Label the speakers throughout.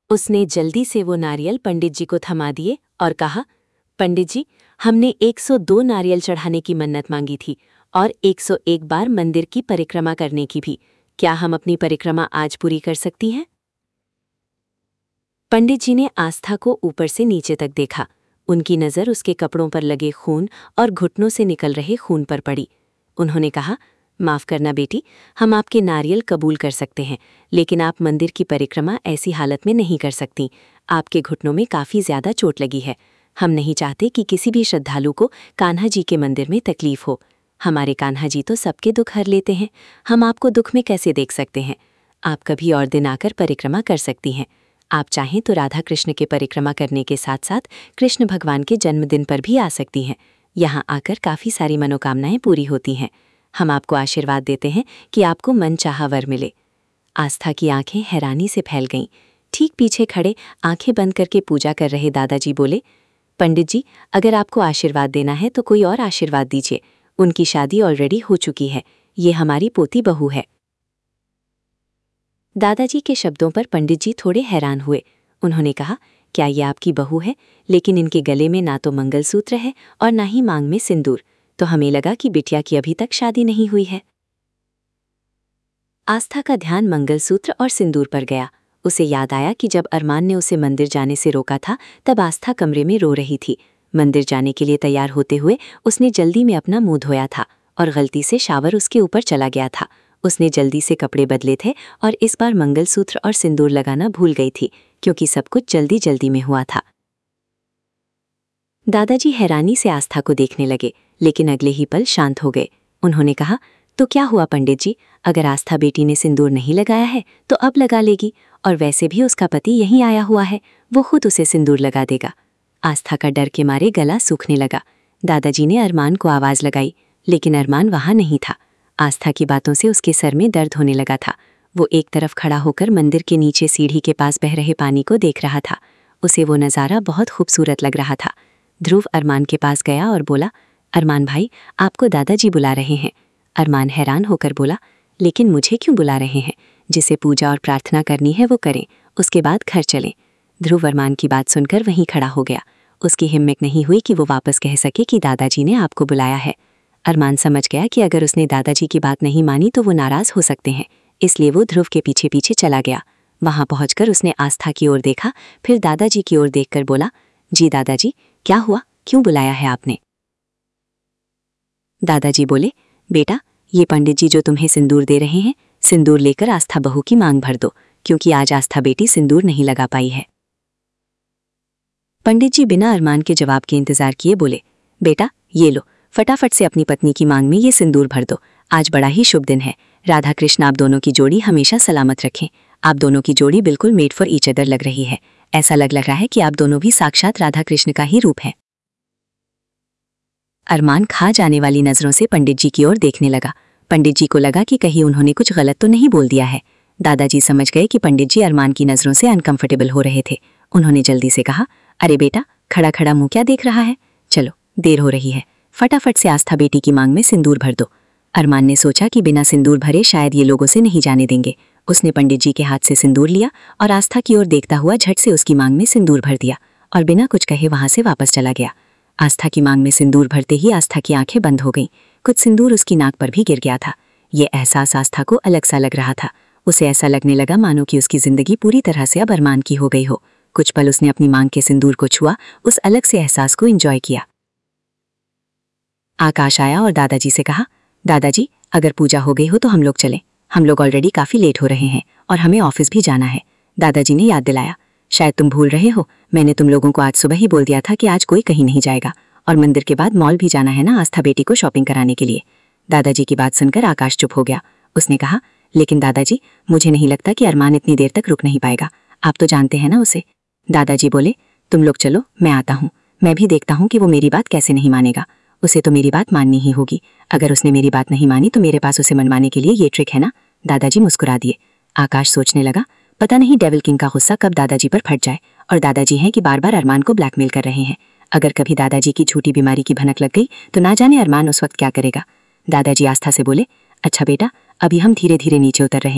Speaker 1: उसने जल्दी से वो नारियल पंडित जी को थमा दिए और कहा, पंडित जी, हमने 102 नारियल चढ़ाने की मन्नत मांगी थी और 101 बार मंदिर की परिक्रमा करने की भी। क्या हम अपनी परिक्रमा आज पूरी कर सकती हैं? पंडित जी ने आस्था को ऊपर से नीचे तक देखा। उनकी नज़र उसके कपड़ों पर लगे खून और घुटनों से निकल रहे खून पर पड़ी। उन्होंने कहा, माफ़ करना बेटी, हम आपके नारियल कबूल कर सकते हैं, लेकिन आप मंदिर की परिक्रमा ऐसी हालत में नहीं कर सकती। आपके घुटनों में काफ़ी ज़्यादा चोट लगी है। हम नहीं चाहते कि किसी भी श्रद्धालु को कान्हा जी के मंदिर में तकलीफ हो। हमारे कान्हा जी तो सबके दुख हर लेते हैं, हम आपको दुख में कैसे देख सकते हैं? आप कभी और दिन आकर परिक्रमा कर सकती हैं। आप चाहें तो राधा कृष्ण के परिक्रमा करने के साथ साथ कृष्ण भगवान के जन्मदिन पर भी आ सकती हैं। यहाँ आकर काफ़ी सारी मनोकामनाएं पूरी होती हैं। हम आपको आशीर्वाद देते हैं कि आपको मनचाहा वर मिले। आस्था की आंखें हैरानी से फैल गईं। ठीक पीछे खड़े आंखें बंद करके पूजा कर रहे दादाजी बोले, पंडित जी, अगर आपको आशीर्वाद देना है तो कोई और आशीर्वाद दीजिए। उनकी शादी ऑलरेडी हो चुकी है, ये हमारी पोती बहू है। दादाजी के शब्दों पर पंडित जी थोड़े हैरान हुए। उन्होंने कहा, क्या ये आपकी बहू है? लेकिन इनके गले में ना तो मंगलसूत्र है और ना ही मांग में सिंदूर, तो हमें लगा कि बिटिया की अभी तक शादी नहीं हुई है। आस्था का ध्यान मंगलसूत्र और सिंदूर पर गया। उसे याद आया कि जब अरमान ने उसे मंदिर जाने से रोका था, तब आस्था कमरे में रो रही थी। मंदिर जाने के लिए तैयार होते हुए उसने जल्दी में अपना मुंह धोया था और गलती से शावर उसके ऊपर चला गया था। उसने जल्दी से कपड़े बदले थे और इस बार मंगलसूत्र और सिंदूर लगाना भूल गई थी, क्योंकि सब कुछ जल्दी जल्दी में हुआ था। दादाजी हैरानी से आस्था को देखने लगे, लेकिन अगले ही पल शांत हो गए। उन्होंने कहा, तो क्या हुआ पंडित जी? अगर आस्था बेटी ने सिंदूर नहीं लगाया है तो अब लगा लेगी, और वैसे भी उसका पति यहीं आया हुआ है, वो खुद उसे सिंदूर लगा देगा। आस्था का डर के मारे गला सूखने लगा। दादाजी ने अरमान को आवाज़ लगाई, लेकिन अरमान वहाँ नहीं था। आस्था की बातों से उसके सर में दर्द होने लगा था। वो एक तरफ खड़ा होकर मंदिर के नीचे सीढ़ी के पास बह रहे पानी को देख रहा था। उसे वो नज़ारा बहुत खूबसूरत लग रहा था। ध्रुव अरमान के पास गया और बोला, अरमान भाई, आपको दादाजी बुला रहे हैं। अरमान हैरान होकर बोला, लेकिन मुझे क्यों बुला रहे हैं? जिसे पूजा और प्रार्थना करनी है वो करें, उसके बाद घर चलें। ध्रुव अरमान की बात सुनकर वहीं खड़ा हो गया। उसकी हिम्मत नहीं हुई कि वो वापस कह सके कि दादाजी ने आपको बुलाया है। अरमान समझ गया कि अगर उसने दादाजी की बात नहीं मानी तो वो नाराज़ हो सकते हैं, इसलिए वो ध्रुव के पीछे पीछे चला गया। वहाँ पहुँचकर उसने आस्था की ओर देखा, फिर दादाजी की ओर देखकर बोला, जी दादाजी, क्या हुआ? क्यों बुलाया है आपने? दादाजी बोले, बेटा, ये पंडित जी जो तुम्हें सिंदूर दे रहे हैं, सिंदूर लेकर आस्था बहू की मांग भर दो, क्योंकि आज आस्था बेटी सिंदूर नहीं लगा पाई है। पंडित जी बिना अरमान के जवाब के इंतजार किए बोले, बेटा ये लो, फटाफट से अपनी पत्नी की मांग में ये सिंदूर भर दो। आज बड़ा ही शुभ दिन है। राधा कृष्ण आप दोनों की जोड़ी हमेशा सलामत रखें। आप दोनों की जोड़ी बिल्कुल मेड फॉर ईच अदर लग रही है। ऐसा लग रहा है कि आप दोनों भी साक्षात राधा कृष्ण का ही रूप है। अरमान खा जाने वाली नजरों से पंडित जी की ओर देखने लगा। पंडित जी को लगा कि कहीं उन्होंने कुछ गलत तो नहीं बोल दिया है। दादाजी समझ गए कि पंडित जी अरमान की नजरों से अनकंफर्टेबल हो रहे थे। उन्होंने जल्दी से कहा, अरे बेटा, खड़ा खड़ा मुंह क्या देख रहा है? चलो, देर हो रही है, फटाफट से आस्था बेटी की मांग में सिंदूर भर दो। अरमान ने सोचा कि बिना सिंदूर भरे शायद ये लोगों से नहीं जाने देंगे। उसने पंडित जी के हाथ से सिंदूर लिया और आस्था की ओर देखता हुआ झट से उसकी मांग में सिंदूर भर दिया और बिना कुछ कहे वहां से वापस चला गया। आस्था की मांग में सिंदूर भरते ही आस्था की आंखें बंद हो गईं। कुछ सिंदूर उसकी नाक पर भी गिर गया था। ये एहसास आस्था को अलग सा लग रहा था। उसे ऐसा लगने लगा मानो कि उसकी जिंदगी पूरी तरह से अब अरमान की हो गई हो। कुछ पल उसने अपनी मांग के सिंदूर को छुआ, उस अलग से एहसास को एंजॉय किया। आकाश आया और दादाजी से कहा, दादाजी, अगर पूजा हो गई हो तो हम लोग चलें। हम लोग ऑलरेडी काफ़ी लेट हो रहे हैं और हमें ऑफिस भी जाना है। दादाजी ने याद दिलाया, शायद तुम भूल रहे हो, मैंने तुम लोगों को आज सुबह ही बोल दिया था कि आज कोई कहीं नहीं जाएगा और मंदिर के बाद मॉल भी जाना है ना आस्था बेटी को शॉपिंग कराने के लिए। दादाजी की बात सुनकर आकाश चुप हो गया। उसने कहा, लेकिन दादाजी, मुझे नहीं लगता कि अरमान इतनी देर तक रुक नहीं पाएगा। आप तो जानते हैं ना उसे। दादाजी बोले, तुम लोग चलो, मैं आता हूँ। मैं भी देखता हूँ कि वो मेरी बात कैसे नहीं मानेगा। उसे तो मेरी बात माननी ही होगी। अगर उसने मेरी बात नहीं मानी तो मेरे पास उसे मनवाने के लिए ये ट्रिक है ना। दादाजी मुस्कुरा दिए। आकाश सोचने लगा, पता नहीं डेविल किंग का गुस्सा कब दादाजी पर फट जाए। और दादाजी हैं कि बार बार अरमान को ब्लैकमेल कर रहे हैं। अगर कभी दादाजी की झूठी बीमारी की भनक लग गई तो ना जाने अरमान उस वक्त क्या करेगा। दादाजी आस्था से बोले, अच्छा बेटा, अभी हम धीरे धीरे नीचे उतर रहे हैं,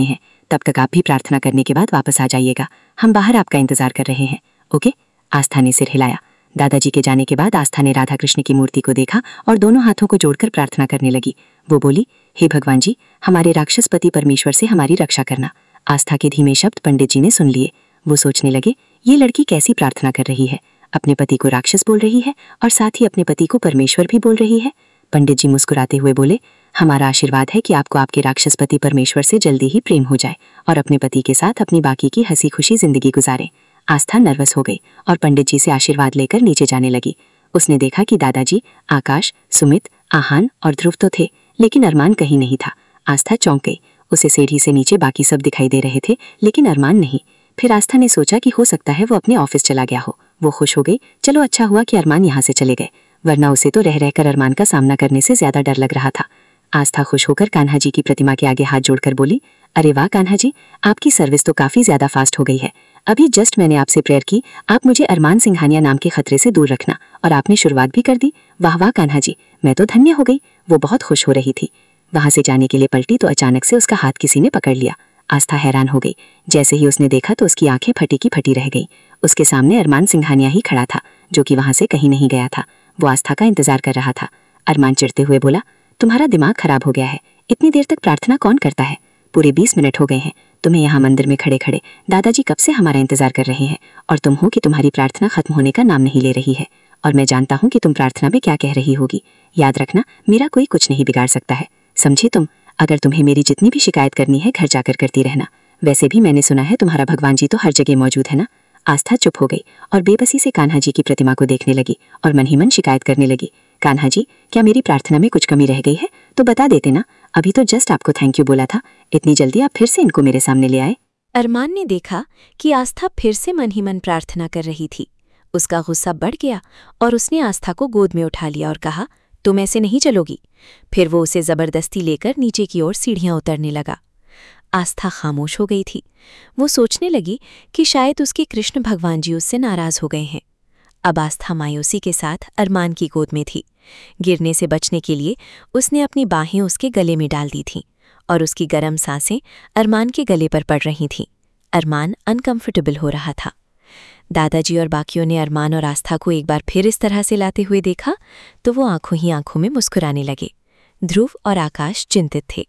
Speaker 1: तब तक आप भी प्रार्थना करने के बाद वापस आ जाइएगा। हम बाहर आपका इंतजार कर रहे हैं। ओके? आस्था ने सिर हिलाया। दादाजी के जाने के बाद आस्था ने राधा कृष्ण की मूर्ति को देखा और दोनों हाथों को जोड़कर प्रार्थना करने लगी। वो बोली, हे भगवान जी, हमारे राक्षस पति परमेश्वर से हमारी रक्षा करना। आस्था के धीमे शब्द पंडित जी ने सुन लिए। वो सोचने लगे, ये लड़की कैसी प्रार्थना कर रही है, अपने पति को राक्षस बोल रही है और साथ ही अपने पति को परमेश्वर भी बोल रही है। पंडित जी मुस्कुराते हुए बोले, हमारा आशीर्वाद है कि आपको आपके राक्षस पति परमेश्वर से जल्दी ही प्रेम हो जाए और अपने पति के साथ अपनी बाकी की हंसी खुशी जिंदगी गुजारें। आस्था नर्वस हो गई और पंडित जी से आशीर्वाद लेकर नीचे जाने लगी। उसने देखा कि दादाजी, आकाश, सुमित, आहान और ध्रुव तो थे, लेकिन अरमान कहीं नहीं था। आस्था चौंक गई। उसे सीढ़ी से नीचे बाकी सब दिखाई दे रहे थे, लेकिन अरमान नहीं। फिर आस्था ने सोचा कि हो सकता है वो अपने ऑफिस चला गया हो। वो खुश हो गई। चलो अच्छा हुआ कि अरमान यहाँ से चले गए, वरना उसे तो रह रहकर अरमान का सामना करने से ज्यादा डर लग रहा था। आस्था खुश होकर कान्हा जी की प्रतिमा के आगे हाथ जोड़कर बोली, अरे वाह कान्हा जी, आपकी सर्विस तो काफी ज्यादा फास्ट हो गई है। अभी जस्ट मैंने आपसे प्रेयर की, आप मुझे अरमान सिंघानिया नाम के खतरे से दूर रखना, और आपने शुरुआत भी कर दी। वाह वाह कान्हा जी, मैं तो धन्य हो गई। वो बहुत खुश हो रही थी। वहां से जाने के लिए पलटी तो अचानक से उसका हाथ किसी ने पकड़ लिया। आस्था हैरान हो गई। जैसे ही उसने देखा तो उसकी आंखें फटी की फटी रह गई। उसके सामने अरमान सिंघानिया ही खड़ा था, जो कि वहां से कहीं नहीं गया था। वो आस्था का इंतजार कर रहा था। अरमान चिढ़ते हुए बोला, तुम्हारा दिमाग खराब हो गया है, इतनी देर तक प्रार्थना कौन करता है? पूरे 20 मिनट हो गए हैं तुम्हें यहाँ मंदिर में खड़े खड़े। दादाजी कब से हमारा इंतजार कर रहे हैं और तुम हो कि तुम्हारी प्रार्थना खत्म होने का नाम नहीं ले रही है। और मैं जानता हूँ कि तुम प्रार्थना में क्या कह रही होगी। याद रखना, मेरा कोई कुछ नहीं बिगाड़ सकता है, समझी तुम? अगर तुम्हें मेरी जितनी भी शिकायत करनी है घर जाकर करती रहना। वैसे भी मैंने सुना है तुम्हारा भगवान जी तो हर जगह मौजूद है ना। आस्था चुप हो गई और बेबसी से कान्हा जी की प्रतिमा को देखने लगी और मन ही मन शिकायत करने लगी। कान्हा जी, क्या मेरी प्रार्थना में कुछ कमी रह गई है तो बता देते ना, अभी तो जस्ट आपको थैंक यू बोला था, इतनी जल्दी आप फिर से इनको मेरे सामने ले आए।
Speaker 2: अरमान ने देखा कि आस्था फिर से मन ही मन प्रार्थना कर रही थी। उसका गुस्सा बढ़ गया और उसने आस्था को गोद में उठा लिया और कहा, तुम ऐसे नहीं चलोगी। फिर वो उसे जबरदस्ती लेकर नीचे की ओर सीढ़ियां उतरने लगा। आस्था खामोश हो गई थी। वो सोचने लगी कि शायद उसके कृष्ण भगवान जी उससे नाराज हो गए हैं। अब आस्था मायूसी के साथ अरमान की गोद में थी। गिरने से बचने के लिए उसने अपनी बाहें उसके गले में डाल दी थीं और उसकी गर्म सांसें अरमान के गले पर पड़ रही थीं। अरमान अनकंफर्टेबल हो रहा था। दादाजी और बाकियों ने अरमान और आस्था को एक बार फिर इस तरह से लाते हुए देखा तो वो आंखों ही आंखों में मुस्कुराने लगे। ध्रुव और आकाश चिंतित थे।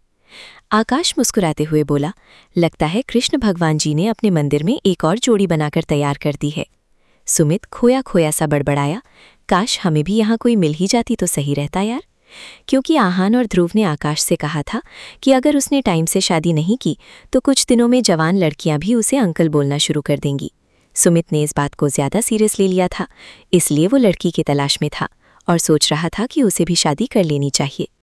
Speaker 2: आकाश मुस्कुराते हुए बोला, लगता है कृष्ण भगवान जी ने अपने मंदिर में एक और जोड़ी बनाकर तैयार कर दी है। सुमित खोया खोया सा बड़बड़ाया, काश हमें भी यहाँ कोई मिल ही जाती तो सही रहता यार। क्योंकि आहान और ध्रुव ने आकाश से कहा था कि अगर उसने टाइम से शादी नहीं की तो कुछ दिनों में जवान लड़कियां भी उसे अंकल बोलना शुरू कर देंगी। सुमित ने इस बात को ज्यादा सीरियस ले लिया था, इसलिए वो लड़की की तलाश में था और सोच रहा था कि उसे भी शादी कर लेनी चाहिए।